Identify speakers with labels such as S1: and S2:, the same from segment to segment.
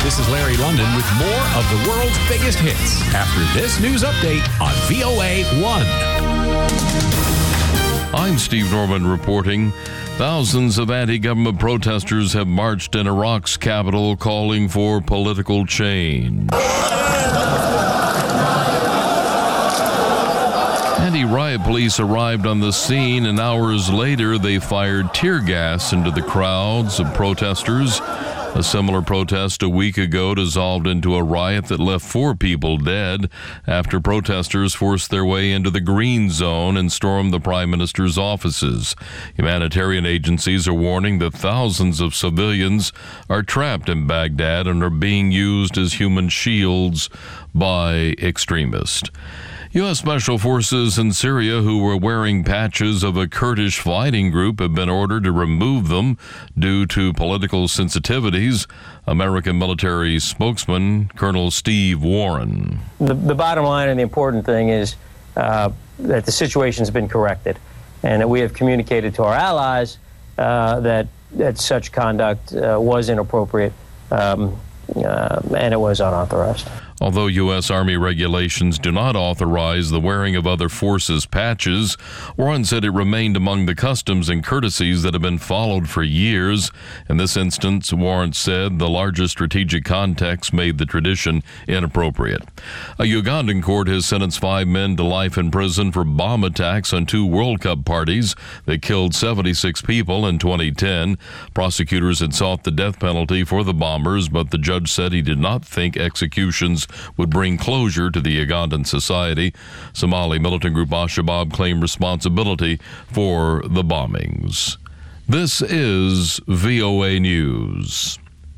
S1: This is Larry London with more of the world's biggest hits after this news update on VOA 1.
S2: I'm Steve Norman reporting. Thousands of anti-government protesters have marched in Iraq's capital calling for political change. Anti-riot police arrived on the scene, and hours later they fired tear gas into the crowds of protesters. A similar protest a week ago dissolved into a riot that left 4 people dead after protesters forced their way into the Green Zone and stormed the Prime Minister's offices. Humanitarian agencies are warning that thousands of civilians are trapped in Baghdad and are being used as human shields by extremists. U.S. Special Forces in Syria who were wearing patches of a Kurdish fighting group have been ordered to remove them due to political sensitivities. American military spokesman Colonel Steve Warren.
S3: The bottom line and the important thing is that the situation's been corrected and that we have communicated to our allies that such conduct was inappropriate and it was unauthorized.
S2: Although U.S. Army regulations do not authorize the wearing of other forces' patches, Warren said it remained among the customs and courtesies that have been followed for years. In this instance, Warren said the larger strategic context made the tradition inappropriate. A Ugandan court has sentenced 5 men to life in prison for bomb attacks on 2 World Cup parties that killed 76 people in 2010. Prosecutors had sought the death penalty for the bombers, but the judge said he did not think executions would bring closure to the Ugandan society. Somali militant group Al-Shabaab claimed responsibility for the bombings. This is VOA News.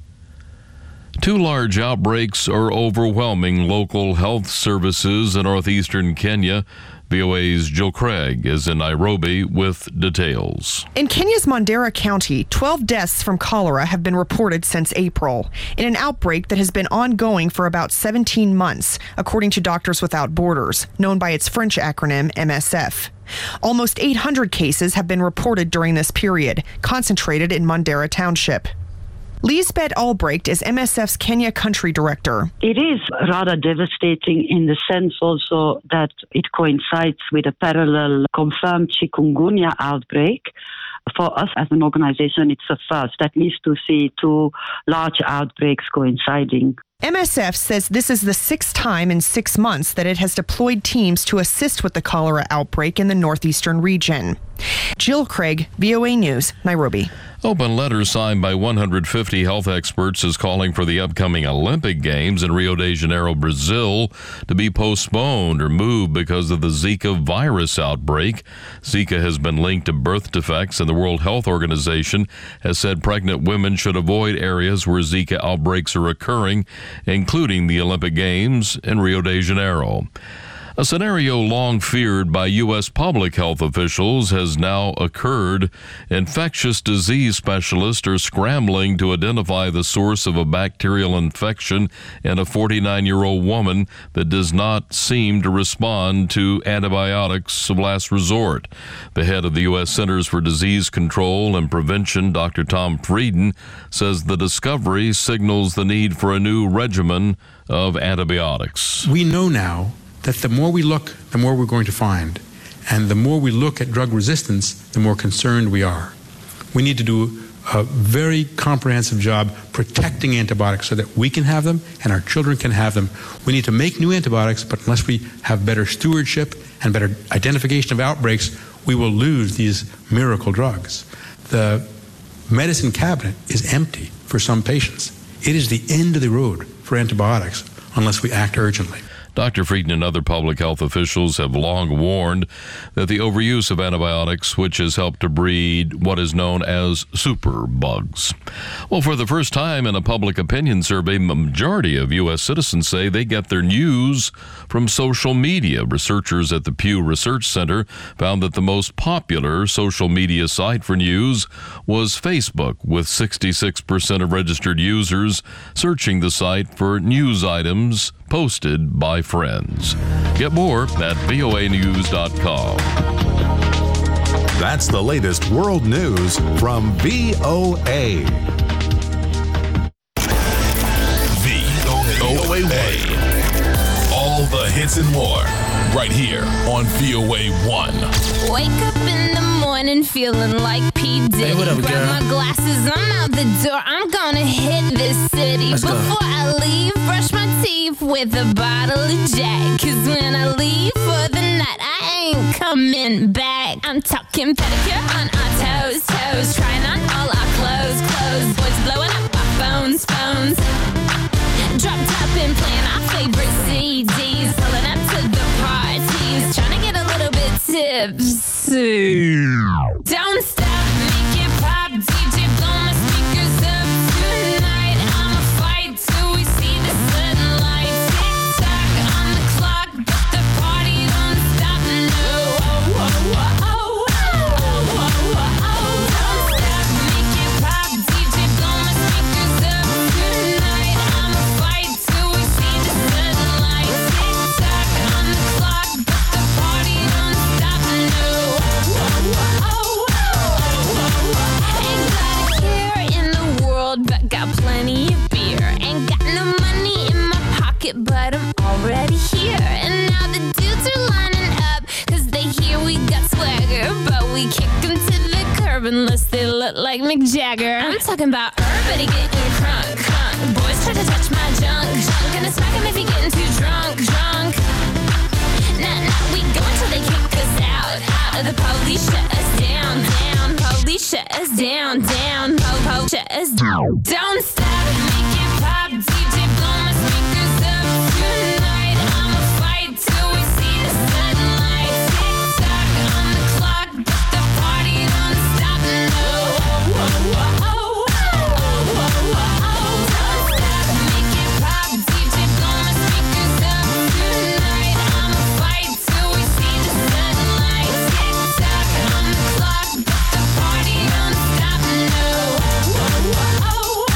S2: 2 large outbreaks are overwhelming local health services in northeastern Kenya. VOA's Jill Craig is in Nairobi with details.
S4: In Kenya's Mandera County, 12 deaths from cholera have been reported since April, in an outbreak that has been ongoing for about 17 months, according to Doctors Without Borders, known by its French acronym MSF. Almost 800 cases have been reported during this period, concentrated in Mandera Township. Lisbeth Albrecht is MSF's Kenya Country Director.
S5: It is rather devastating in the sense also that it coincides with a parallel confirmed chikungunya outbreak. For us as an organization, it's a first, at least to see 2 large outbreaks coinciding.
S4: MSF says this is the 6th time in 6 months that it has deployed teams to assist with the cholera outbreak in the northeastern region. Jill Craig, VOA News, Nairobi.
S2: Open letters signed by 150 health experts is calling for the upcoming Olympic Games in Rio de Janeiro, Brazil, to be postponed or moved because of the Zika virus outbreak. Zika has been linked to birth defects, and the World Health Organization has said pregnant women should avoid areas where Zika outbreaks are occurring, including the Olympic Games in Rio de Janeiro. A scenario long feared by U.S. public health officials has now occurred. Infectious disease specialists are scrambling to identify the source of a bacterial infection in a 49-year-old woman that does not seem to respond to antibiotics of last resort. The head of the U.S. Centers for Disease Control and Prevention, Dr. Tom Frieden, says the discovery signals the need for a new regimen of antibiotics.
S6: We know now that the more we look, the more we're going to find. And the more we look at drug resistance, the more concerned we are. We need to do a very comprehensive job protecting antibiotics so that we can have them and our children can have them. We need to make new antibiotics, but unless we have better stewardship and better identification of outbreaks, we will lose these miracle drugs. The medicine cabinet is empty for some patients. It is the end of the road for antibiotics unless we act urgently.
S2: Dr. Frieden and other public health officials have long warned that the overuse of antibiotics, which has helped to breed what is known as superbugs. Well, for the first time in a public opinion survey, a majority of U.S. citizens say they get their news from social media. Researchers at the Pew Research Center found that the most popular social media site for news was Facebook, with 66% of registered users searching the site for news items posted by friends. Get more at voanews.com.
S1: That's the latest world news from VOA.
S7: VOA1. All the hits and more, right here on VOA1.
S8: Wake up in the morning feeling like P. Diddy.
S9: Hey, what up,
S8: Grab
S9: girl?
S8: my glasses, I'm out the door. I'm gonna hit this city.
S9: Let's go.
S8: Before I leave, brush my teeth with a bottle of Jack. 'Cause when I leave for the night, I ain't coming back. I'm talking pedicure on our toes, toes. Trying on all our clothes, clothes. Boys blowing up our phones, phones. Dropped up and playing our favorite CDs. Pulling up to the parties. Trying to get a little bit tipsy. Don't stop, make it pop. DJ, blow my speakers up tonight. I'ma fight till we see the sunlight. Tick tock on the clock, but the party don't stop. No. Oh, oh, oh, oh, oh, oh, oh, oh. Don't stop, make it pop. DJ, blow my speakers up tonight. I'ma fight till we see the sunlight. Tick tock on the clock, but the party don't stop. No. Oh, oh, oh, oh, oh, oh. Ain't got a care in the world, but got plenty of beer. Ain't got no money in my pocket, but I'm already here. And now the dudes are lining up, 'cause they hear we got swagger. But we kick them to the curb unless they look like Mick Jagger. I'm talking about everybody getting crunk, crunk. Boys try to touch my junk, junk. Gonna smack him if he getting too drunk, drunk. Nah, we go until they kick us out, out. The police shut us down, down. Police shut us down, down. Po, shut us down. Don't stop, make it pop. DJ, blow my speakers up tonight. I'ma fight till we see the sunlight. Tick tock on the clock, but the party don't stop. No. Oh, oh, oh, oh, oh, oh, oh. Don't stop, make it pop. DJ, blow my speakers up tonight. I'ma fight till we see the sunlight. Tick tock on the clock, but the party don't stop. No. Oh, oh, oh, oh,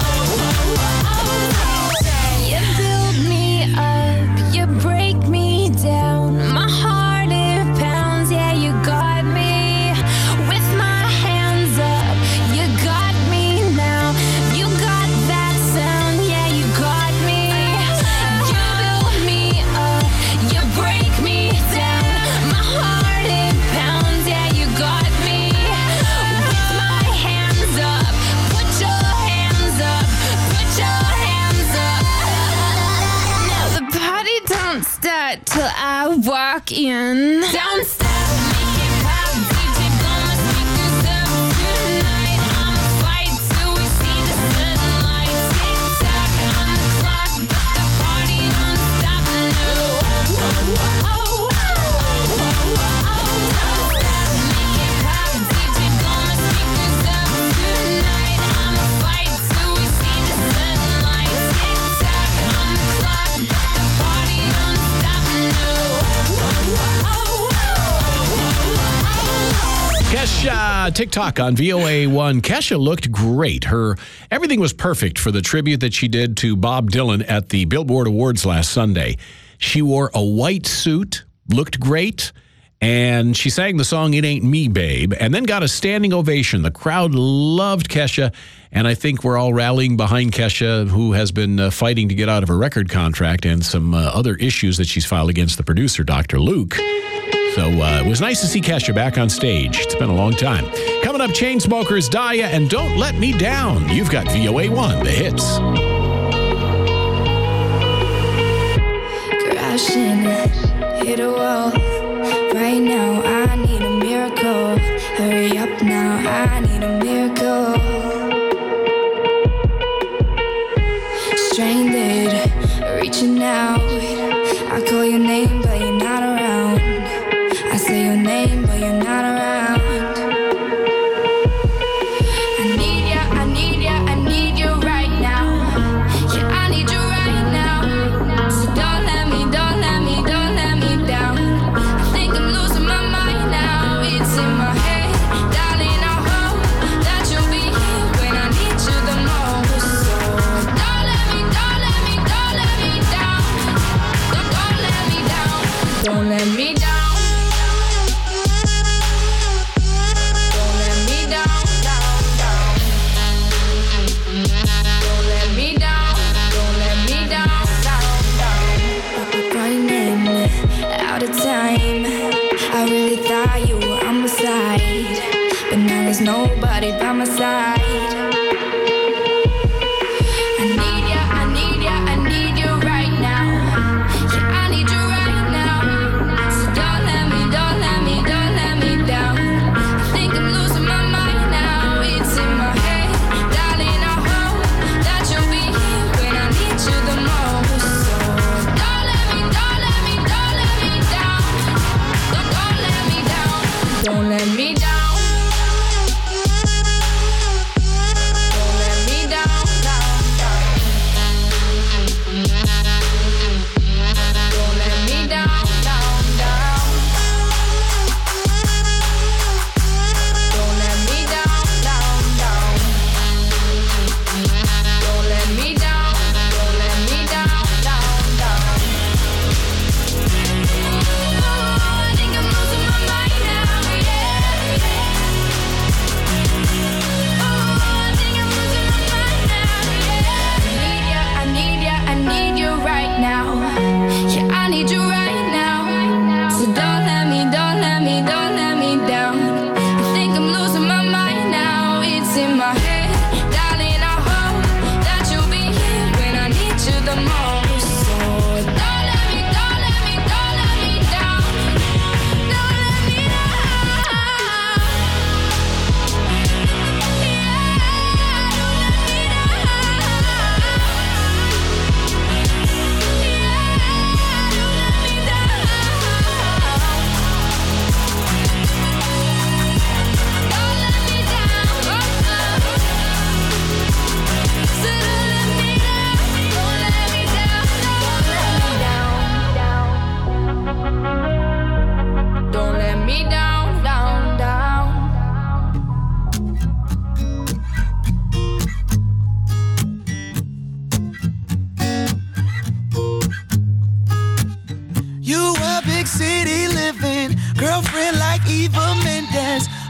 S8: oh, oh. You build me up, you break me down. My heart it pounds, yeah, you got me. With my hands up, you got me now. You got that sound, yeah, you got me. You build me up, you break me down. My heart it pounds, yeah, you got me. With my hands up, put your hands up, put your hands up. Now the party don't start till I walk in. Don't stop, make it pop. DJ, blow my speakers up tonight. I'ma fight till we see the sunlight. Tick tock on the clock, but the party don't stop. No. Oh, oh, oh, oh, oh, oh, oh. Don't stop, make it pop. DJ, blow my speakers up tonight. I'ma fight till we see the sunlight. Tick tock on the clock, but the party don't stop. No. Oh, oh, oh, oh, oh.
S1: Kesha, TikTok on VOA1. Kesha looked great. Everything was perfect for the tribute that she did to Bob Dylan at the Billboard Awards last Sunday. She wore a white suit, looked great, and she sang the song It Ain't Me, Babe, and then got a standing ovation. The crowd loved Kesha, and I think we're all rallying behind Kesha, who has been fighting to get out of her record contract and some other issues that she's filed against the producer, Dr. Luke. So it was nice to see Kesha back on stage. It's been a long time. Coming up, Chainsmokers, Daya, and Don't Let Me Down. You've got VOA1, the hits.
S10: Crashing, hit a wall. Right now, I need a miracle. Hurry up now, I need a miracle. Stranded, reaching out. I call your name, but you're not around. I say your name, but you're not around. I need ya, I need ya, I need you right now. Yeah, I need you right now. So don't let me down. I think I'm losing my mind now. It's in my head, darling, I hope that you'll be here when I need you the most. So don't let me down. Don't let me down.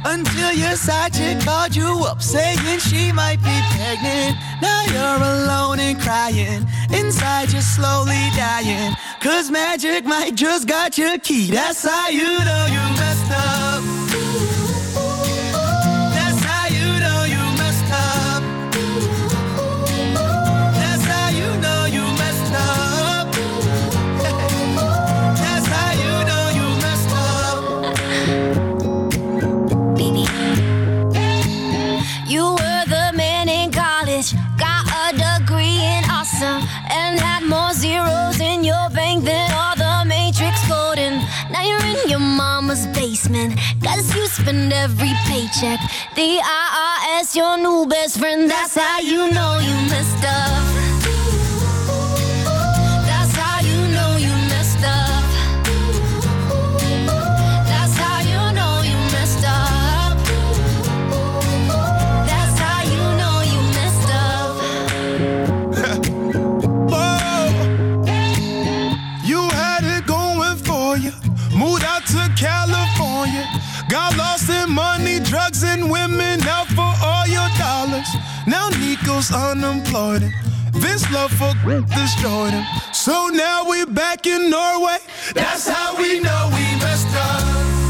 S9: Until your side chick called you up saying she might be pregnant. Now you're alone and crying. Inside you're slowly dying. Cause magic might just got your key. That's how you know you messed up. That's how you know you messed up. That's how you know you messed up. That's how you know you messed up.
S8: Baby. You were the man in college, got a degree in awesome, and had more zeros in your bank than all the Matrix coding. Now you're in your mama's basement, cause you spend every paycheck. The IRS, your new best friend, that's how you know you messed up. That's how you know you messed up. That's how you know you messed up. That's how you know you messed up.
S9: Whoa. You had it going for you. Moved out to California. Got lost in money, drugs, and women. Out for all your dollars. Now Nico's unemployed. Vince love for destroyed him. So now we back in Norway. That's how we know we messed up.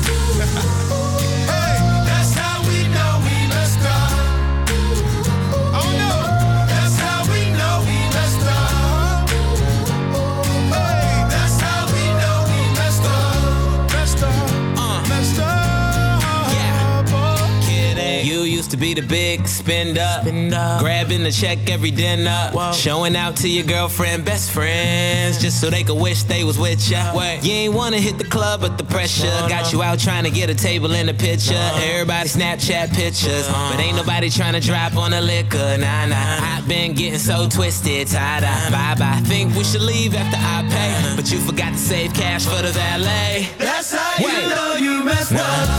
S9: Hey, that's how we know we messed up. Oh no, that's how we know we messed up. Hey, that's how we know we messed up. Messed up, messed up.
S11: You used to be the big spender, grabbing the check every dinner, showing out to your girlfriend, best friends, just so they could wish they was with ya. You ain't wanna hit the club, but the pressure got you out trying to get a table in the picture. Everybody Snapchat pictures, but ain't nobody trying to drop on the liquor. Nah, I've been getting so twisted, tied up. Bye. Think we should leave after I pay, but you forgot to save cash for the valet.
S9: That's how you know you messed up.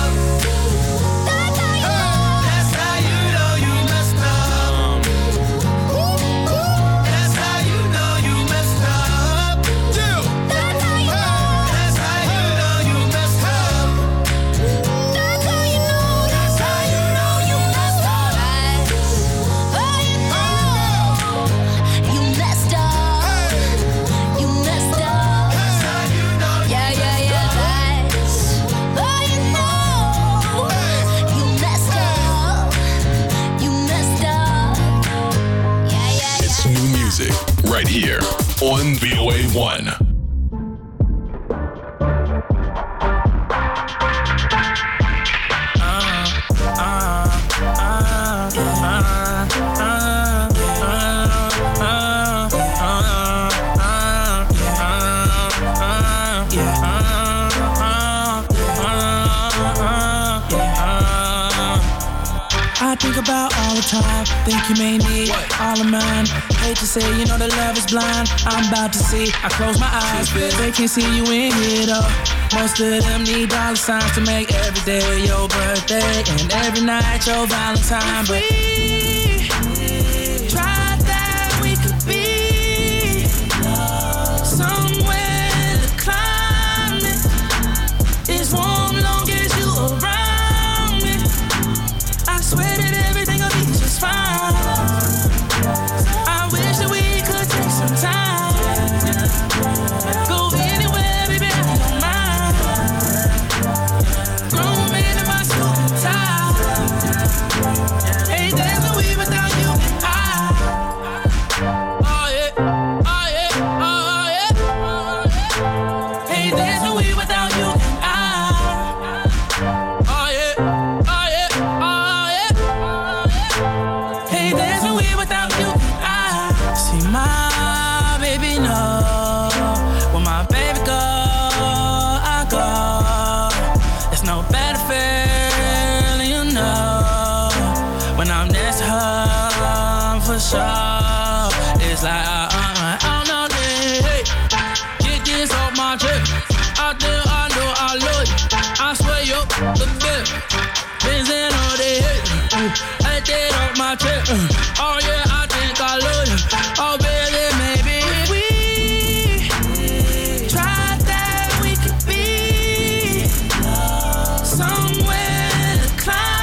S7: Right here on VOA1.
S12: I think about all the time, think you may need all of mine. Hate to say, you know that love is blind. I'm about to see, I close my eyes, they can't see you in here though. Most of them need dollar signs to make every day your birthday and every night your Valentine. But we tried that, we could be somewhere the climate is warm long as you around me. I swear that everything will be just fine. I wish that we could take some time. Go anywhere, baby, I don't mind. Grown man in my suit and tie. Hey, there's no way without you and I. Oh yeah, oh yeah, oh yeah. Hey, there's no way without you and I. Oh yeah, oh yeah, oh yeah. Hey, there's no way without you and I. See my baby know when my baby go, I go. There's no better feeling, you know, when I'm next to her for sure. It's like I don't know this. Hey, get this off my chest. I know I love you. I swear you the best. Been in all day. I did off my chest. Oh yeah, I think I love you. Oh baby, maybe we tried that, we could be somewhere to climb.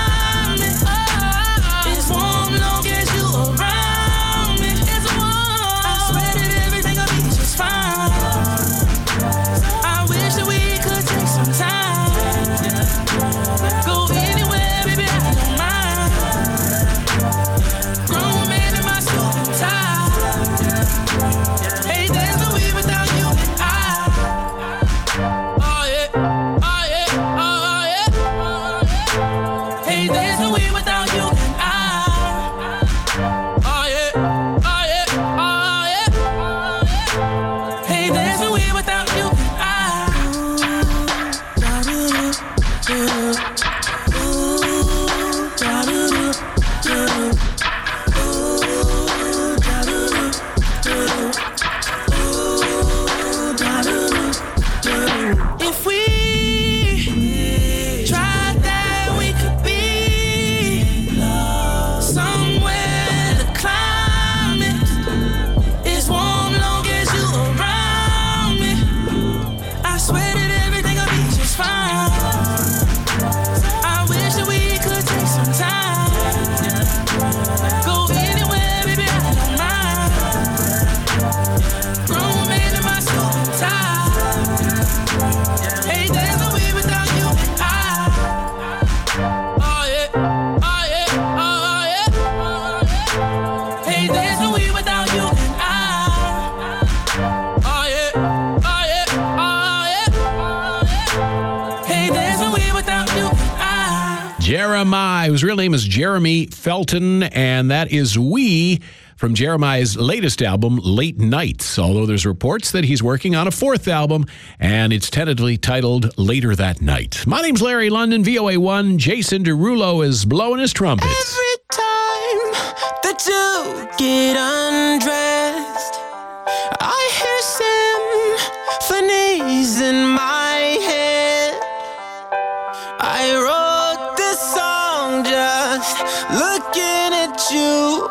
S1: Jeremiah, whose real name is Jeremy Felton, and that is We from Jeremiah's latest album, Late Nights, although there's reports that he's working on a fourth album, and it's tentatively titled Later That Night. My name's Larry London, VOA1. Jason Derulo is blowing his trumpets.
S11: Every time that you get undressed, I hear symphonies in my head. I wrote this song just looking at you.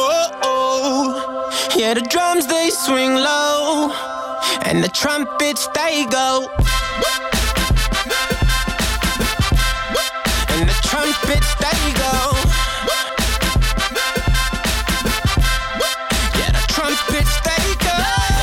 S11: Yeah, the drums, they swing low, and the trumpets, they go. And the trumpets, they go. Yeah, the trumpets, they go.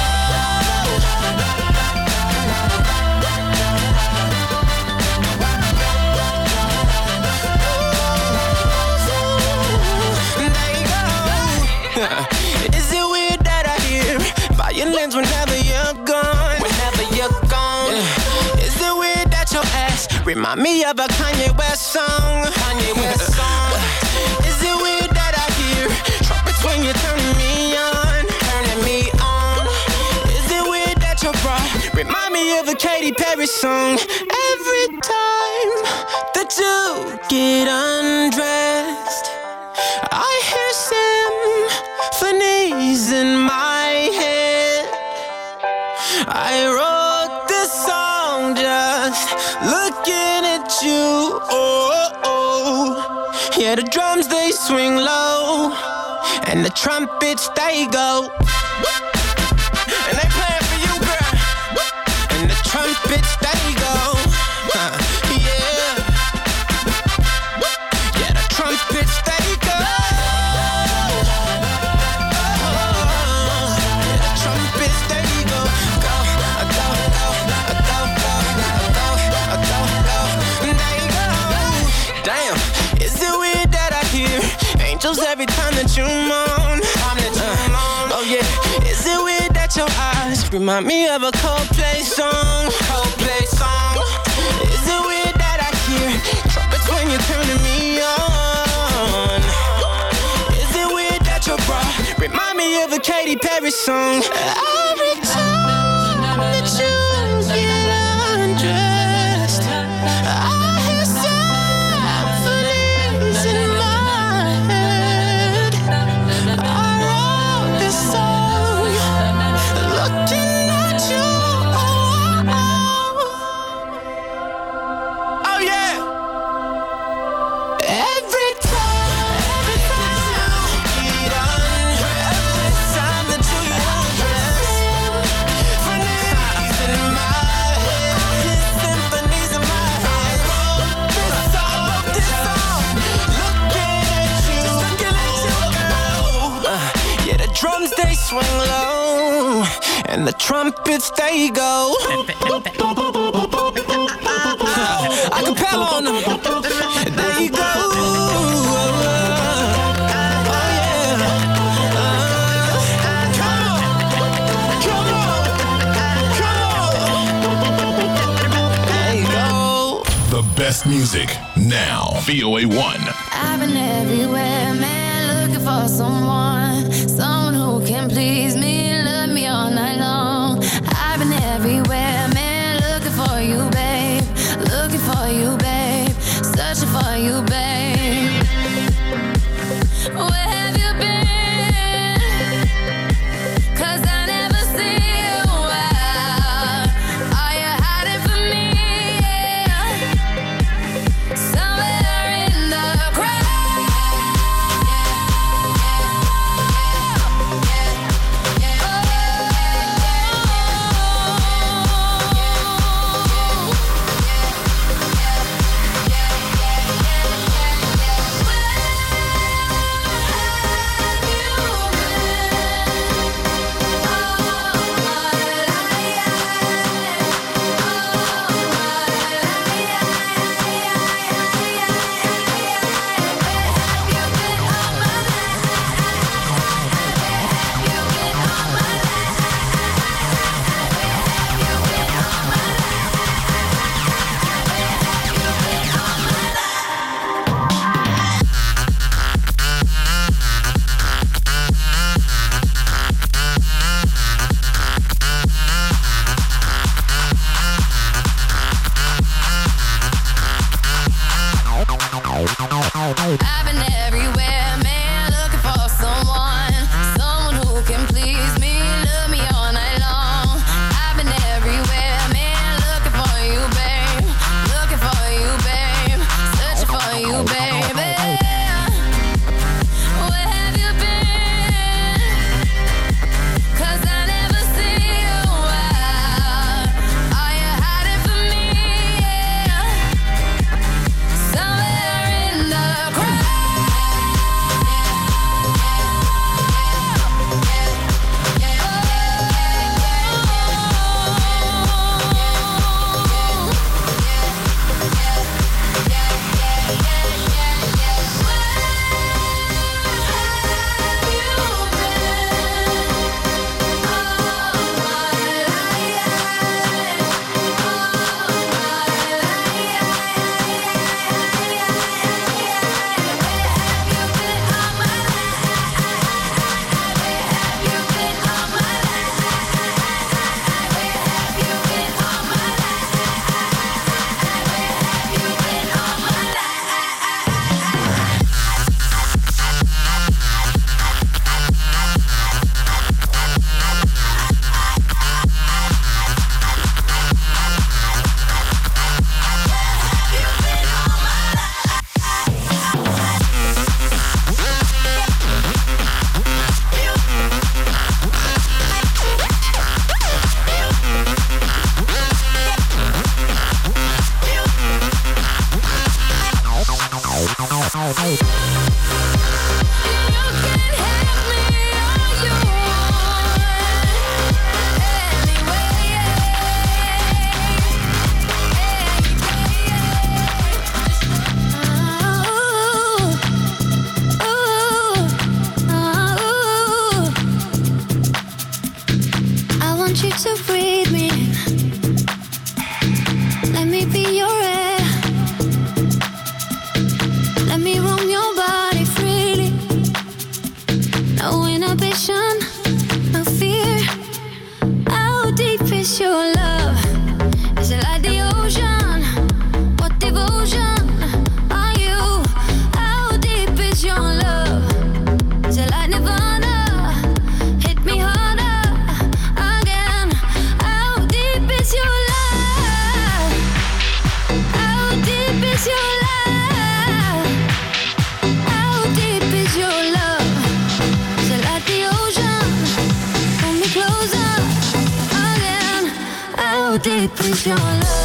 S11: Is it weird that I hear violins whenever you're gone? Whenever you're gone. Yeah. Is it weird that your ass remind me of a Kanye West song? Kanye West song. Is it weird that I hear trumpets when you're turning me on? Turning me on. Is it weird that your bra remind me of a Katy Perry song? Every time that you get undressed, I hear symphonies in my head. I wrote this song just looking at you. Yeah, the drums, they swing low, and the trumpets, they go. And they playing for you, girl. And the trumpets, they go. Yeah. Yeah, the trumpets, they go. Every time that you moan, oh yeah. Is it weird that your eyes remind me of a Coldplay song? Coldplay song. Is it weird that I hear trumpets when you're turning me on? Is it weird that your bra remind me of a Katy Perry song? Every time that you get undressed, I hear symphonies in my drums, they swing low, and the trumpets, they go. Acapella on them, there you go.
S7: The best music now. VOA1.
S10: I've been everywhere, man, looking for someone who can please me, love me all night long. I've been everywhere, man, looking for you, babe. Looking for you, babe. Searching for you, babe. Where have you been? 'Cause I never see you out. Are you hiding from me? Somewhere in the crowd. want you to breathe me in. Let me be your air. Let me roam your body freely. No inhibition, no fear. How deep is your love? Is it like the ocean? What devotion are you? How deep is your love? Is it like Nirvana? Hit me harder again. How deep is your love? How deep is your love? How deep is your love? Is it like the ocean? Pull me closer again. How deep is your love?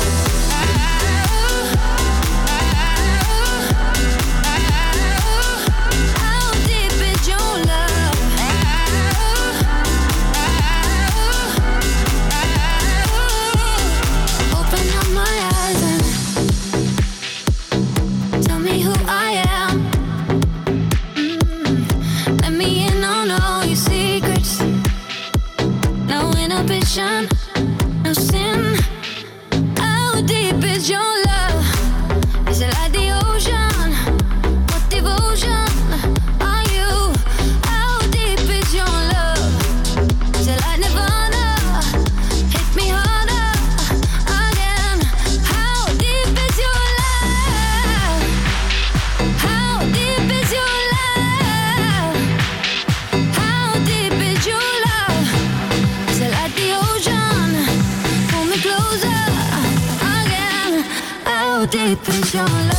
S10: No sin. How deep is your love? Is it like the ocean? What devotion are you? How deep is your love? Is it like Nirvana? Hit me harder again. How deep is your love? How deep is your love? How deep is your love? Is it like the ocean? Pull me closer again. How deep is your love?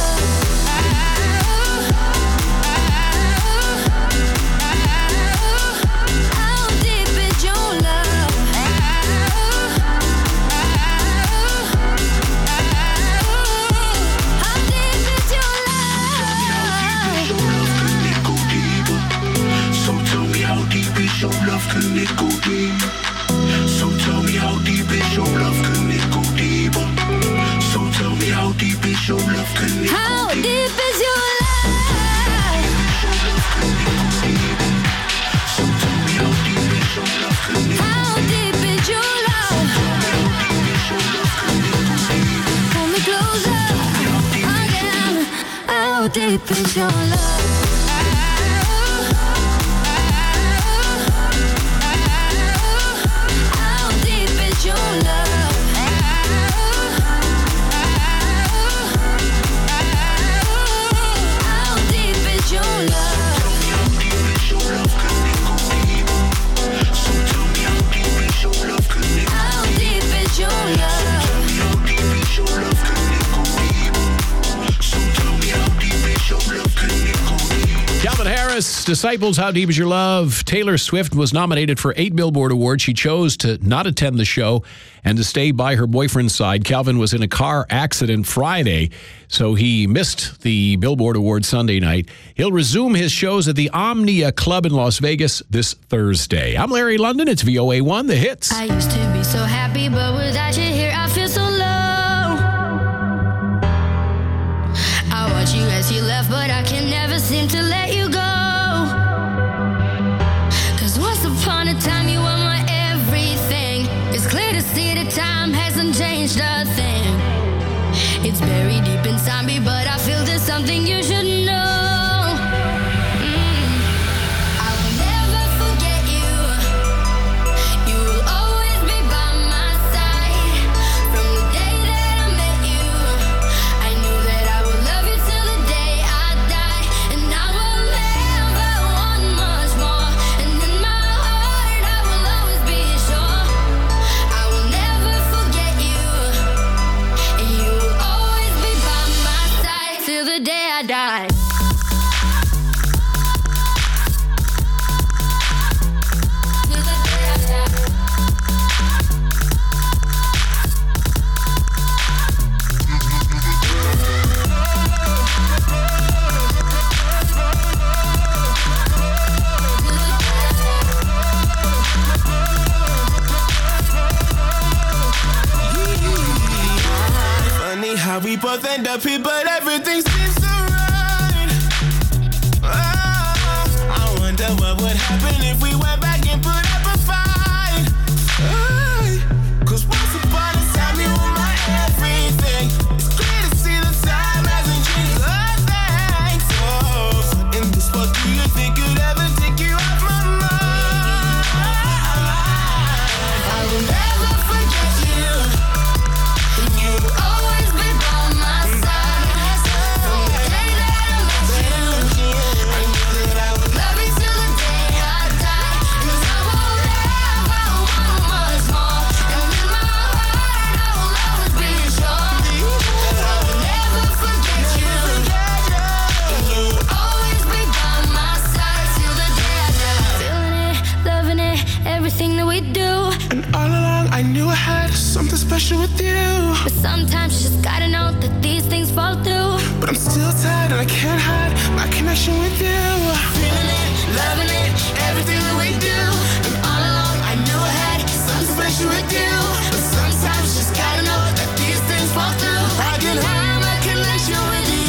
S10: How deep is your love? How deep is your love?
S13: So tell me how deep is your love, can it go deep? So tell me how deep is your love, can it go deeper? So tell me how deep is your love, can it go deeper?
S10: How deep is your love?
S13: So tell me how deep is your love, can it go
S10: How deep is your love? Pull me closer again. How deep is your love? How deep is your love? How deep is your love?
S13: So tell me how deep is your love, can it go
S10: How deep is your love?
S13: How deep is your love, can it go deeper? So tell me how deep is your love, can it go deeper?
S1: Calvin Harris, Disciples, How Deep Is Your Love? Taylor Swift was nominated for 8 Billboard Awards. She chose to not attend the show and to stay by her boyfriend's side. Calvin was in a car accident Friday, so he missed the Billboard Awards Sunday night. He'll resume his shows at the Omnia Club in Las Vegas this Thursday. I'm Larry London. It's VOA1, The Hits.
S10: I used to be so happy, but without you here, I feel so low. I watch you as you left, but I can never seem to let you go. 'Cause once upon a time, you were my everything. It's clear to see that time hasn't changed a thing. It's buried deep inside me, but I feel there's something you should know. I will never forget you. You will always be by my side. From the day that I met you, I knew that I would love you till the day I die. And I will never want much more. And in my heart, I will always be sure. I will never forget you. And you will always be by my side till the day I die. Till the day I die.
S9: Funny how we both end up here, but everything seems so right. Oh, I wonder what would happen if we went back and put up a fight. Oh,
S10: we do.
S9: And all along I knew I had something special with you.
S10: But sometimes you just gotta know that these things fall through.
S9: But I'm still tired and I can't hide my connection with you. Feeling it, loving it, everything that we do. And all along I knew I had something special with you. But sometimes you just gotta know that these things fall through. I can have my connection with you.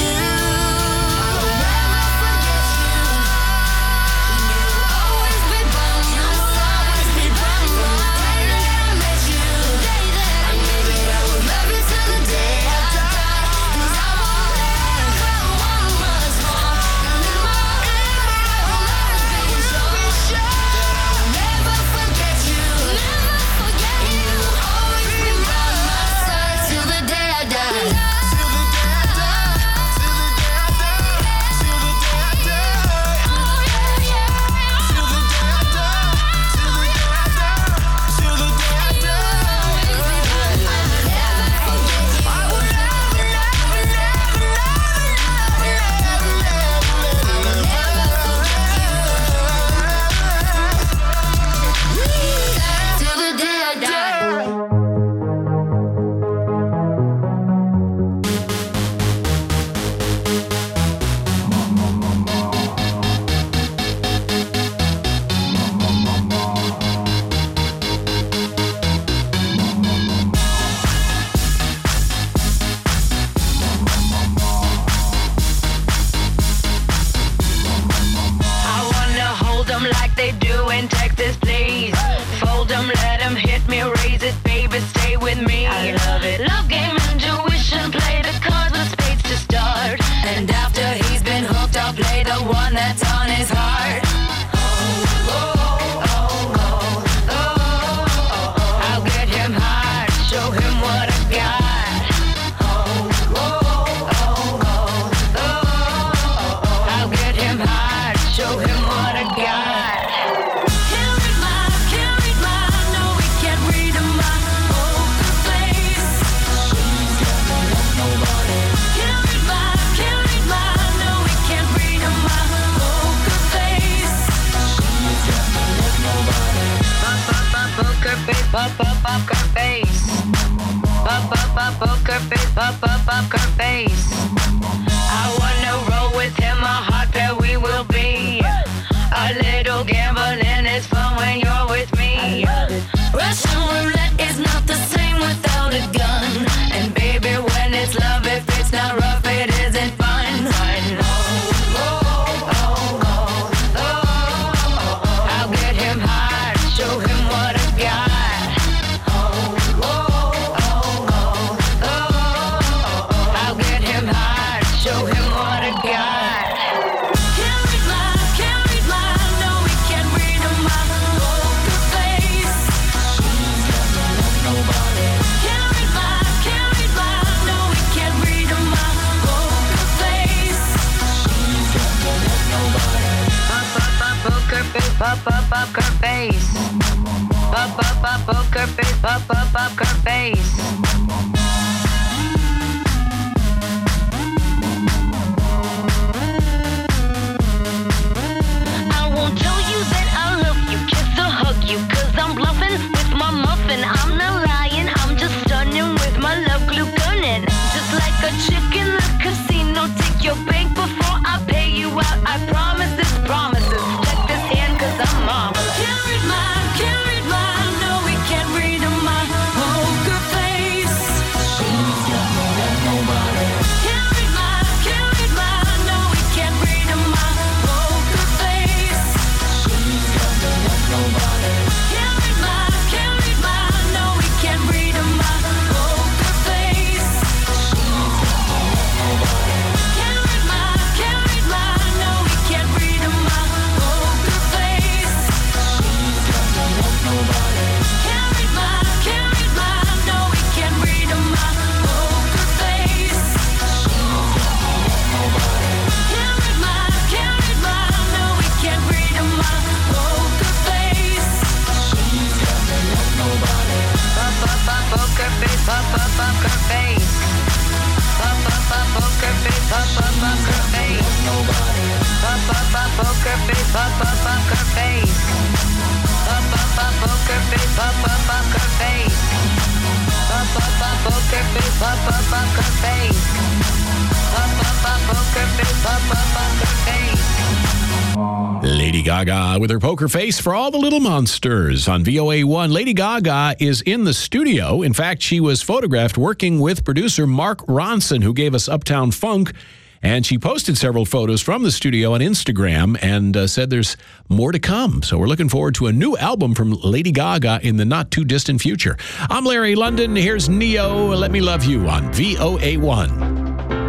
S14: poker face, poker face. poker face. Poker face, poker face. Poker face, poker face.
S1: Lady Gaga with her poker face for all the little monsters on VOA1. Lady Gaga is in the studio. In fact, she was photographed working with producer Mark Ronson, who gave us Uptown Funk. And she posted several photos from the studio on Instagram and said there's more to come. So we're looking forward to a new album from Lady Gaga in the not-too-distant future. I'm Larry London. Here's Neo, Let Me Love You on VOA1.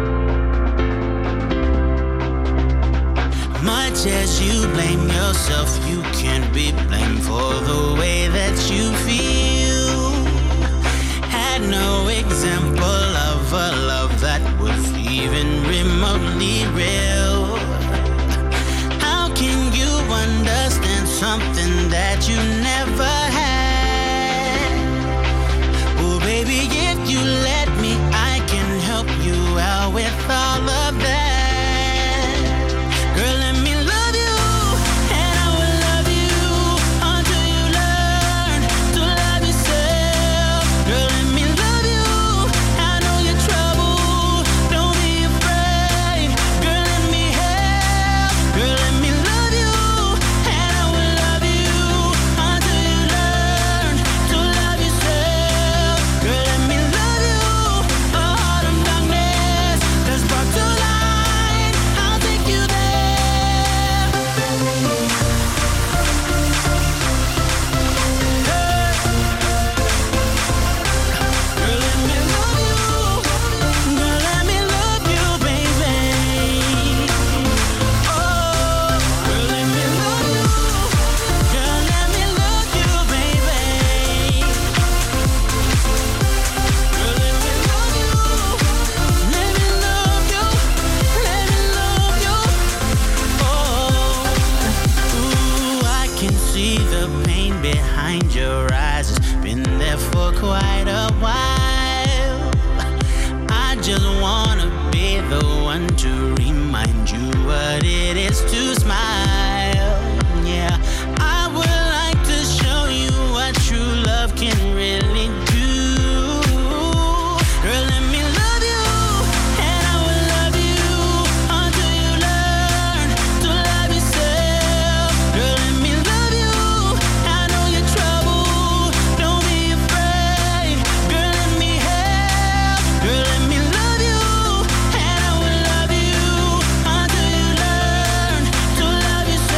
S15: Much as you blame yourself, you can't be blamed for the way that you feel. Had no example of a love that was even remotely real. How can you understand something that you never had? Oh, baby, if you let me, I can help you out with all of that. Girl, let me love you, and I will love you until you learn to love yourself. Girl, let me love you, I know you're trouble, don't be afraid. Girl, let me help. Girl, let me love you, and I will love you until you learn to love yourself. Girl, let me love you, a heart of darkness that's brought to light. I'll take you there. See the pain behind your eyes. It's been there for quite a while. I just wanna be the one to remind you what it is to smile. Yeah, I would like to show you what true love can really do. Girl, let me love you, and I will love you until you learn to love yourself. Girl, let me love you, I know you're trouble, don't be afraid. Girl, let me help. Girl, let me love you, and I will love you until you learn to love yourself.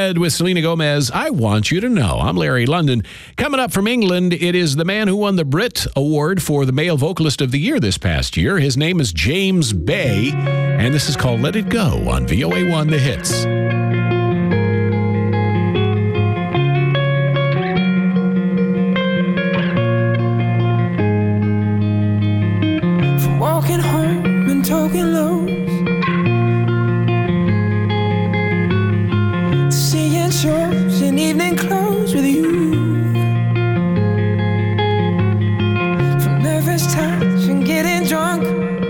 S1: Red with Selena Gomez, I Want You to Know. I'm Larry London. Coming up from England, it is the man who won the Brit Award for the Male Vocalist of the Year this past year. His name is James Bay, and this is called Let It Go on VOA1 The Hits.
S12: From walking home and talking lows, seeing shows in evening clothes with you, from nervous touch and getting drunk,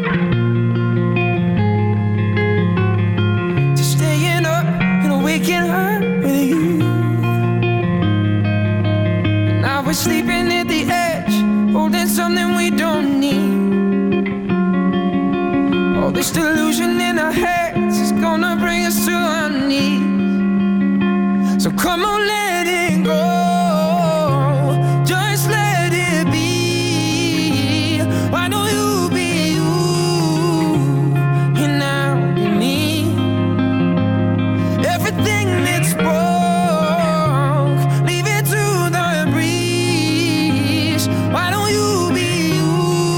S12: to staying up and waking up with you. And now we're sleeping at the edge, holding something we don't need. All this delusion in our heads is gonna bring us to our knees. So come on, let it go. Just let it be. Why don't you be you? And I'll be me. Everything that's broke, leave it to the breeze. Why don't you be you?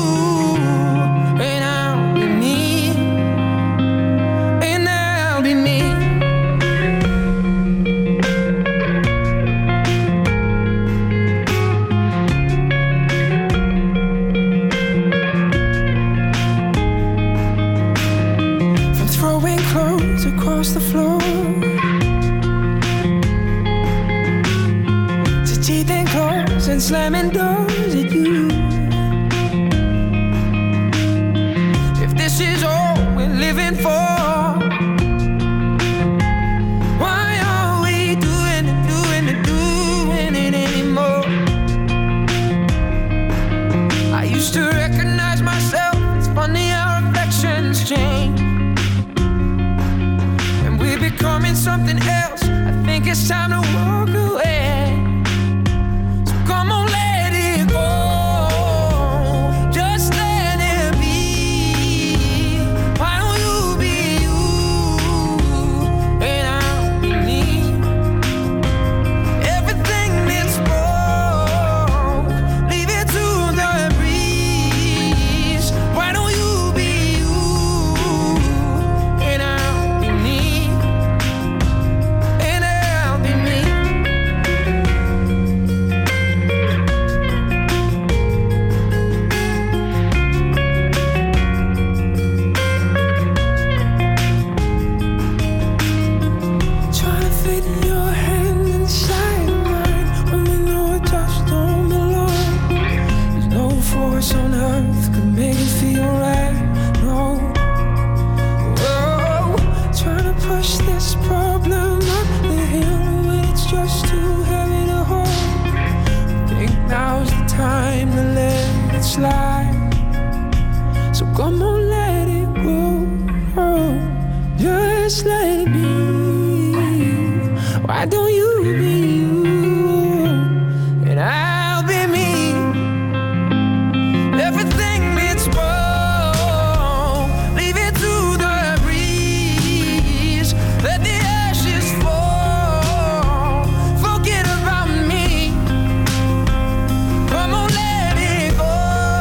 S12: And I'll be me. And I'll be me. Across the floor, to teeth and claws and slamming doors at you. If this is all we're living for, why are we doing it anymore? I used to recognize myself. It's funny how reflections change. Becoming something else, I think it's time to walk away. So come on, let it go. Just let it be. Why don't you be you? And I'll be me. Everything that's broke, leave it to the breeze. Why don't you be you? And I'll be me. On earth could make it feel right. No, oh, trying to push this problem up the hill when it's just too heavy to hold. I think now's the time to let it slide. So come on, let it go. Oh, just let it be. Why don't you be you? And I'll be me. Everything that's broke, leave it to the breeze. Let the ashes fall. Forget about me. Come on, let it go.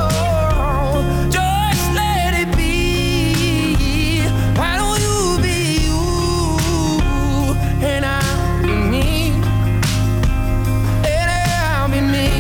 S12: Just let it be. Why don't you be you? And I'll be me. And I'll be me.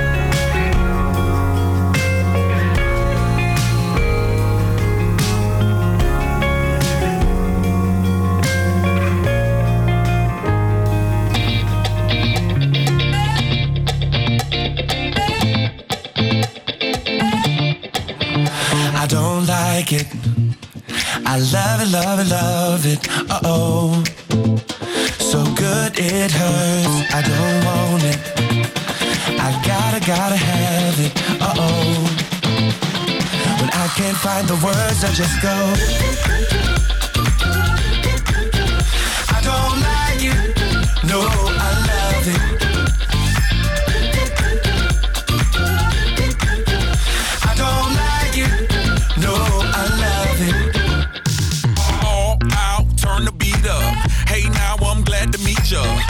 S16: I don't like it. I love it, love it, love it. Uh-oh. So good it hurts. I don't want it. I gotta have it. Uh-oh. When I can't find the words, I just go. I don't like it. No, I love it.
S17: All out, turn the beat up. Hey, now I'm glad to meet ya.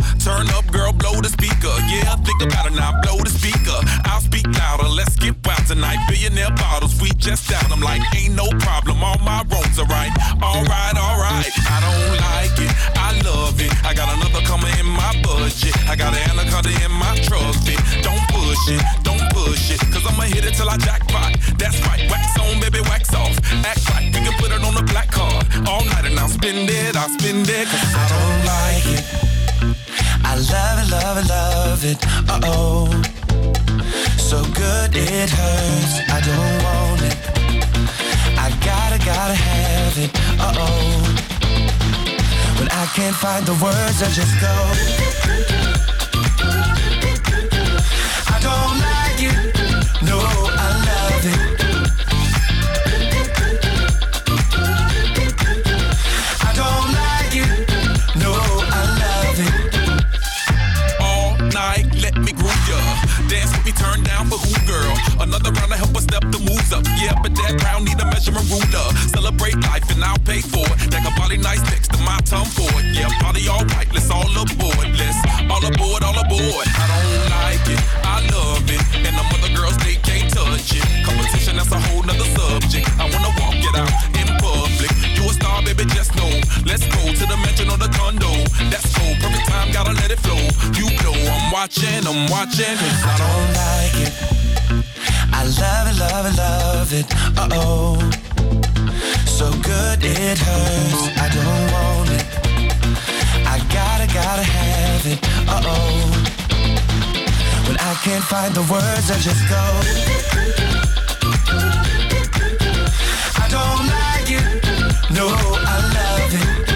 S17: chest down. I'm like, ain't no problem, all my roads are right. Alright, alright. I don't like it, I love it. I got another coming in my budget. I got an anaconda in my trusty. Don't push it, cause I'ma hit it till I jackpot. That's right, wax on, baby, wax off. Act right, we can put it on the black card. All night and I'll spend it, cause I don't like it.
S16: I love it, love it, love it, uh-oh. So good it hurts, I don't want it. I gotta have it, uh-oh. When I can't find the words, I just go. I don't like it, no, I love it. I don't like it, no, I love it.
S17: All night, let me groove ya. Dance with me, turn down for who, girl? Another round to help us step the moves up. Yeah, but that round need a measurement ruler. Celebrate life and I'll pay for it. That can body nice next to my tongue for it. Yeah, body all right, let's all aboard. Let's all aboard, all aboard. I don't like it, I love it. And them other girls, they can't touch it. Competition, that's a whole nother subject. I wanna walk it out in public. You a star, baby, just know. Let's go to the mansion or the condo. That's cool, perfect time, gotta let it flow. You know I'm watching, cause
S16: I don't like it. I love it, love it, love it, uh-oh. So good it hurts, I don't want it. I gotta have it, uh-oh. When I can't find the words, I just go. I don't like it, no, I love it.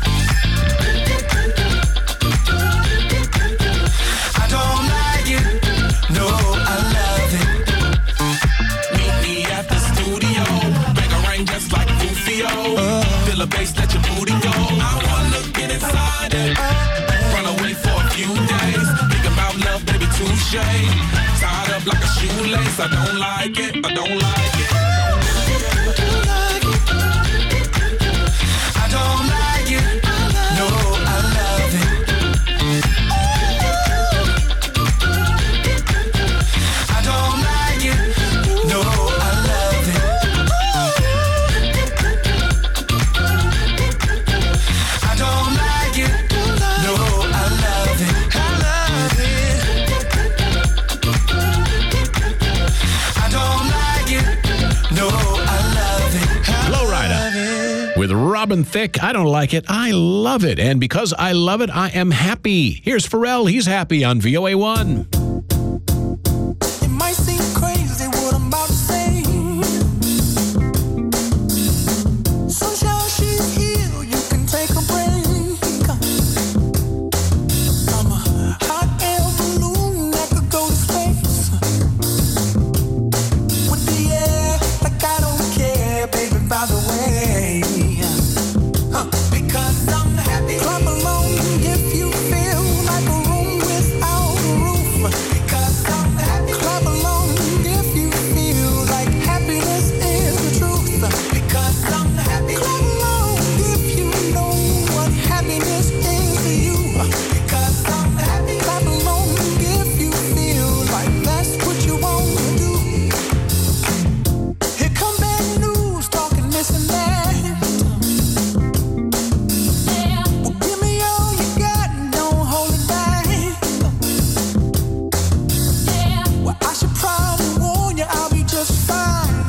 S16: I don't like it, no, I love it.
S17: Meet me at the studio. Bang a ring just like Rufio. Feel the bass, let your booty go. I wanna get inside it. Run away for a few days. Think about love, baby, touche. Tied up like a shoelace. I don't like it, I don't like it.
S16: I don't like it, no, I love it. I don't like it, no, I love it. I don't like it, no, I love it. I love it. I don't like it, no, I love it.
S1: Flowrider with Robin Thicke. I don't like it, I love it. And because I love it, I am happy. Here's Pharrell. He's happy on VOA1.
S15: It might seem crazy what I'm about to say. Sunshine, she's here, you can take a break. I'm a hot air balloon that could go to space. With the air, like I don't care, baby, by the way. Because I'm happy. Clap along if you feel like a room without a roof. Because I'm happy. Clap along if you feel like happiness is the truth. Because I'm happy. Clap along if you know what happiness is to you. Because I'm happy. Clap along if you feel like that's what you want to do. Here come bad news talking this and that. Well, give me all you got and don't hold it back. Well, I should probably warn you, I'll be just fine.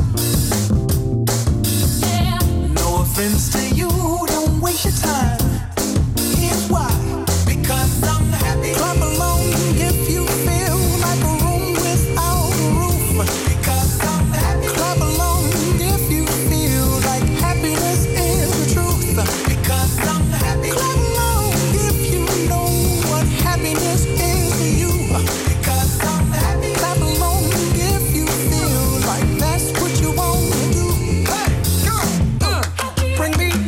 S15: No offense to you, don't waste your time. Here's why. Because I'm happy. Clap along if you feel like a room without a roof. Because I'm happy. Clap along if you feel like happiness is the truth. Because I'm happy. Clap along if you know what happiness is to you. Because I'm happy. Clap along if you feel like that's what you want to do. Hey, go. Bring me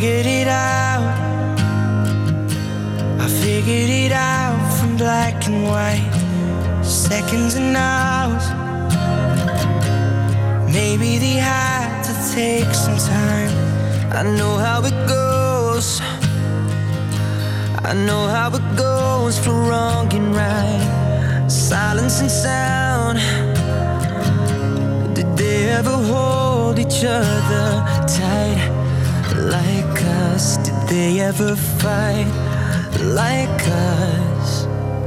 S15: figured it out. I figured it out from black and white, seconds and hours. Maybe they had to take some time. I know how it goes. I know how it goes for wrong and right, silence and sound. Did they ever hold each other tight like us? Did they ever fight like us?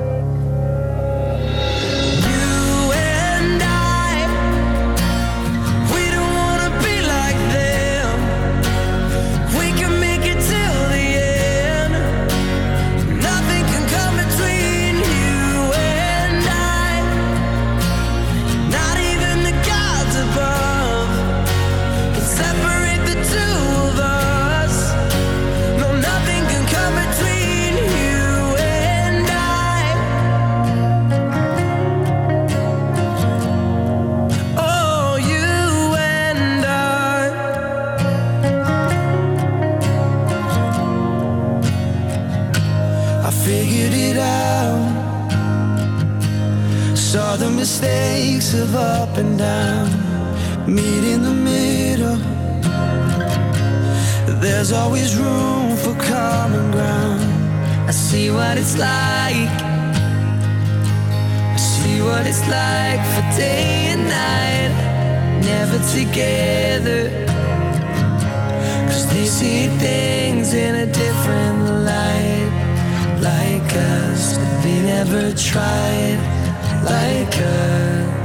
S15: You and I, we don't wanna be like them. We can make it till the end. Nothing can come between you and I. Not even the gods above can separate the two of us. No, nothing can come between you and I. Oh, you and I. I figured it out. Saw the mistakes of up and down. Meet in the middle. There's always room for common ground. I see what it's like. I see what it's like for day and night, never together. 'Cause they see things in a different light, like us. They never tried like us.